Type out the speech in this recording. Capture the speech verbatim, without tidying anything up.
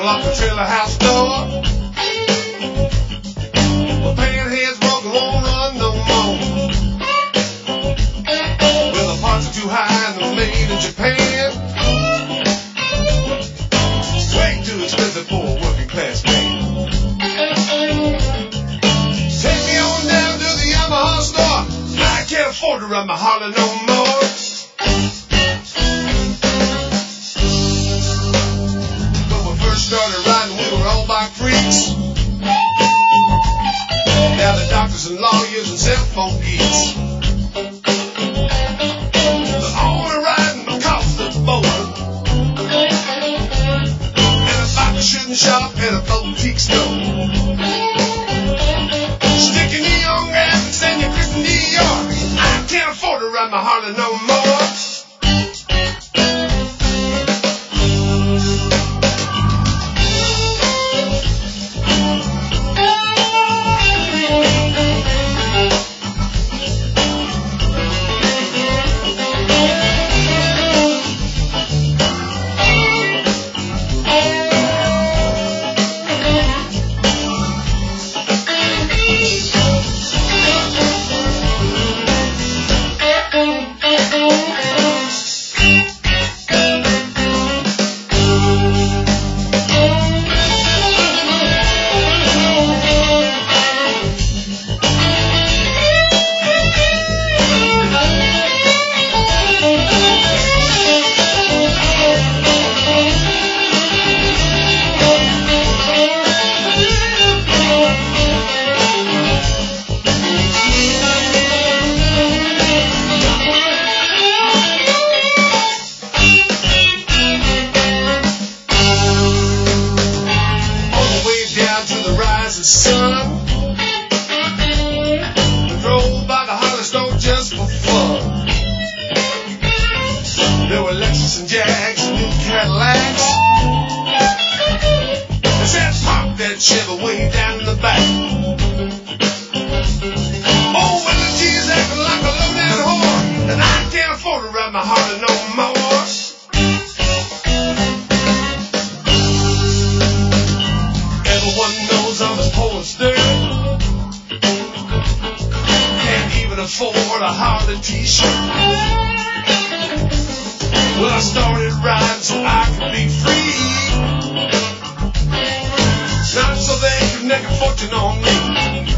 locked the trailer house door. My panheads broke, won't run no more. Well, the parts are too high and they're made in Japan. Way too expensive for a working class man. Take me on down to the Yamaha store. I can't afford to run my Harley no more. When we first started riding, we were all by freaks. Now the doctors and lawyers and cell phone geeks. They're only riding because they're bored. And about the shooting shop and a boutique store. Sticking neon graphics and your Christian Dior. I can't afford to ride my Harley no more. Well, I started riding so I could be free. Not so they could make a fortune on me.